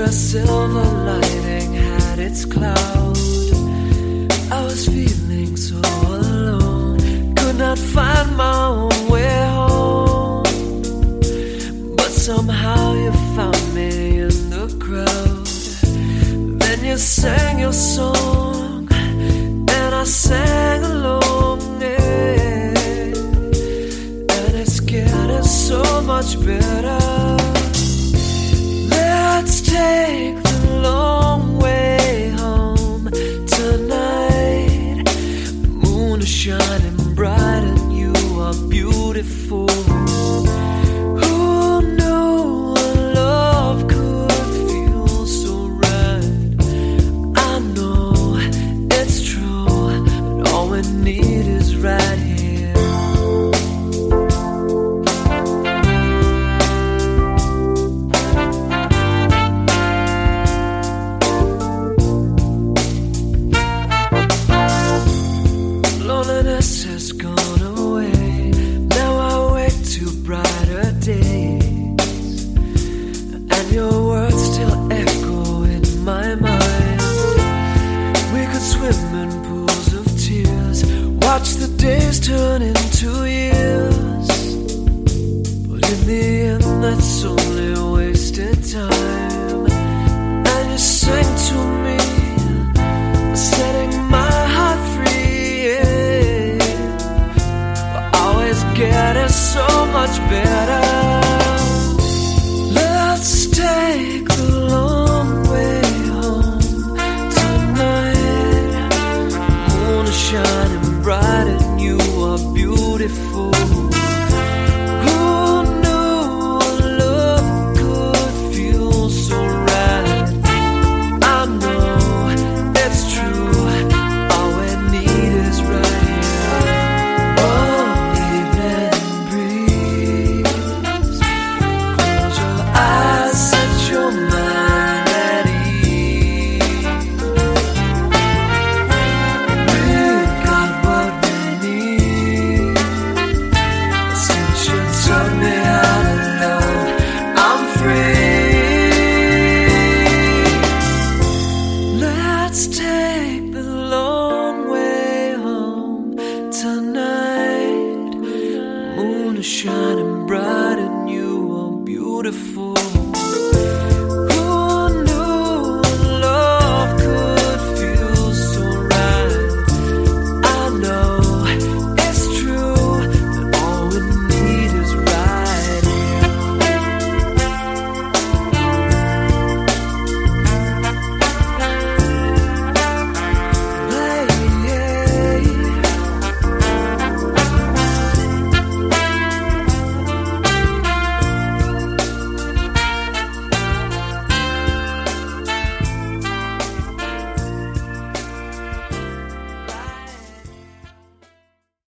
a silver lining had its cloud. I was feeling so alone, could not find my own way home. But somehow you found me in the crowd. Then you sang your song, and I sang along, yeah. And it's getting so much better. Let's take the long way home tonight. The moon is shining bright and you are beautiful. Who knew a love could feel so right? I know it's true, but all we need is right here. Loneliness has gone away. Now I wake to brighter days, and your words still echo in my mind. We could swim in pools of tears, watch the days turn into years. But in the end that's only wasted time. And you sang to me, setting my heart free, yeah. We're always getting so much better. Let's take the long way home tonight. Moon is shining bright and you are beautiful. Who knew love could feel so right? I know it's true, all we need is right here. Oh, evening breeze, close your eyes, set your mind at ease. We've got what we need. Since you taught me how to love, I'm free. Let's take the long way home tonight. Moon is shining bright and you are beautiful.